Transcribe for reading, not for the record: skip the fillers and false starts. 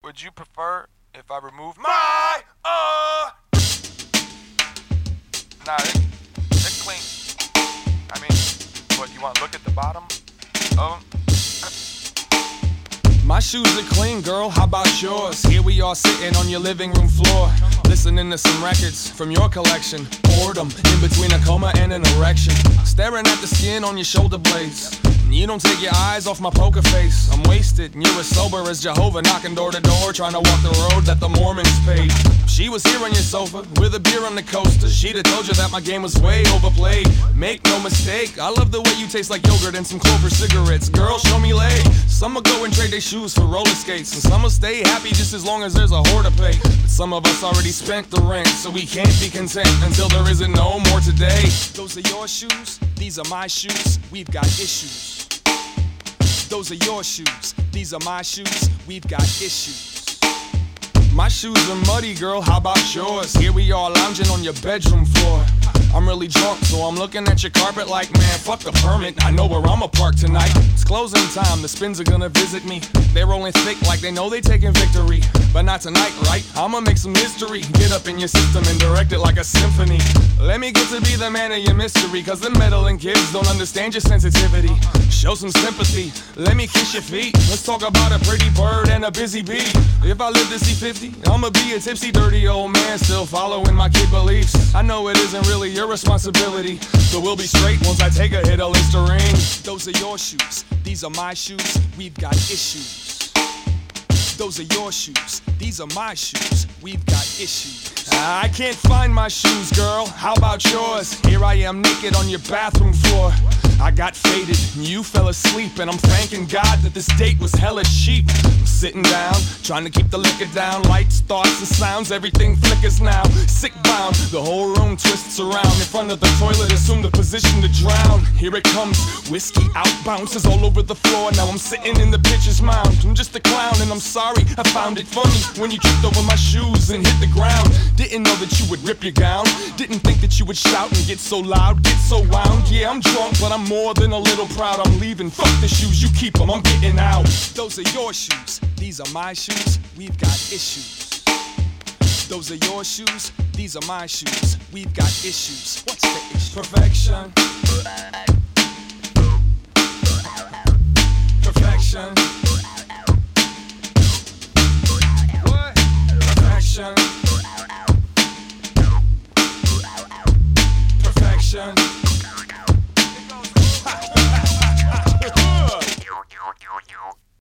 Would you prefer if I remove my Nah, they're clean. I mean, what, you want to look at the bottom of them? My shoes are clean, girl, how about yours? Here we are sitting on your living room floor, listening to some records from your collection. Boredom, in between a coma and an erection. Staring at the skin on your shoulder blades. You don't take your eyes off my poker face. I'm wasted, and you're as sober as Jehovah, knocking door to door, trying to walk the road that the Mormons paved. She was here on your sofa, with a beer on the coaster. She'd have told you that my game was way overplayed. Make no mistake, I love the way you taste like yogurt and some Clover cigarettes. Girl, show me leg. Some will go and trade their shoes for roller skates, and some will stay happy just as long as there's a whore to pay. But some of us already spent the rent, so we can't be content until there isn't no more today. Those are your shoes, these are my shoes, we've got issues. Those are your shoes, these are my shoes, we've got issues. My shoes are muddy, girl, how about yours? Here we are lounging on your bedroom floor. I'm really drunk, so I'm looking at your carpet like, man, fuck the permit, I know where I'ma park tonight. It's closing time, the spins are gonna visit me. They're rolling thick like they know they taking victory. But not tonight, right? I'ma make some history. Get up in your system and direct it like a symphony. Let me get to be the man of your mystery, cause the meddling kids don't understand your sensitivity. Show some sympathy, let me kiss your feet. Let's talk about a pretty bird and a busy bee. If I live to see 50, I'ma be a tipsy, dirty old man, still following my kid beliefs. I know it isn't really your responsibility, so we'll be straight once I take a hit of Listerine. Those are your shoes, these are my shoes, we've got issues. Those are your shoes, these are my shoes, we've got issues. I can't find my shoes, girl, how about yours? Here I am naked on your bathroom floor. I got faded, and you fell asleep, and I'm thanking God that this date was hella cheap. I'm sitting down, trying to keep the liquor down. Lights, thoughts, and sounds, everything flickers now. Sick bound, the whole room twists around. In front of the toilet, assume the position to drown. Here it comes, whiskey out, bounces all over the floor. Now I'm sitting in the pitcher's mound. I'm just a clown, and I'm sorry, I found it funny when you tripped over my shoes and hit the ground. Didn't know that you would rip your gown. Didn't think that you would shout and get so loud, get so wound. Yeah, I'm drunk, but I'm more than a little proud. I'm leaving, fuck the shoes, you keep them, I'm getting out. Those are your shoes, these are my shoes, we've got issues. Those are your shoes, these are my shoes, we've got issues. What's the issue? Perfection. Perfection.